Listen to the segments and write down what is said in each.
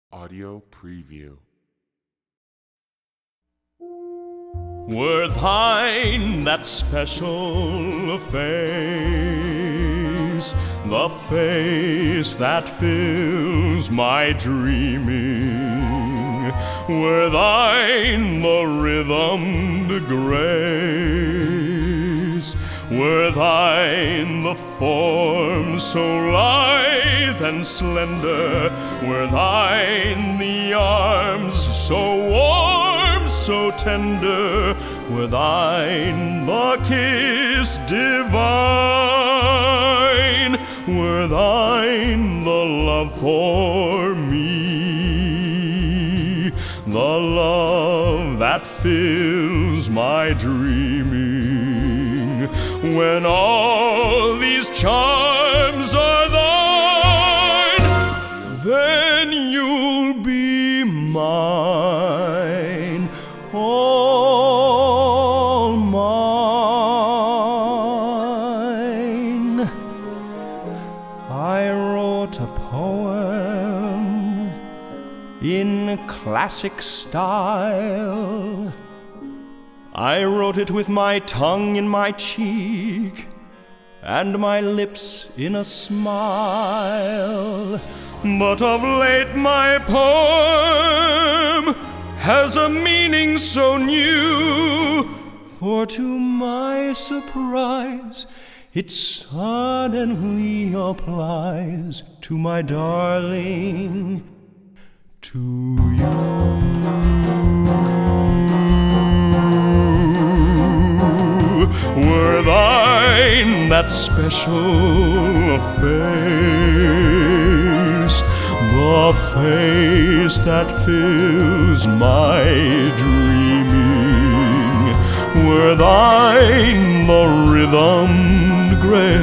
Audio preview. Were thine that special face, the face that fills my dreaming, were thine the rhythmed grace, were thine the form so lithe and slender, were thine the arms so warm, so tender, were thine the kiss divine, were thine the love for me, the love that fills my dreaming, when all these charms are thine, then you'll be mine, all mine. I wrote a poem in classic style. I wrote it with my tongue in my cheek and my lips in a smile. But of late my poem has a meaning so new, for to my surprise it suddenly applies to my darling, to you. Were thine that special face, the face that fills my dreaming, were thine the rhythmed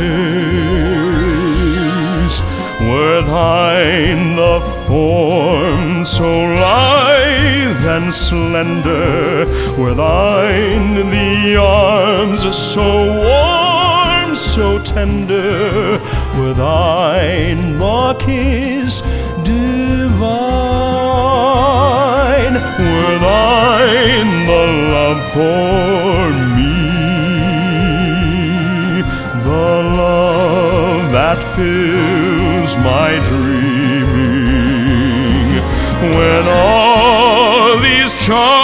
grace, were thine the form so lithe and slender, were thine the arms so warm, so tender, were thine the kiss divine, were thine the love for me, the love that fills my dreaming, when all these charms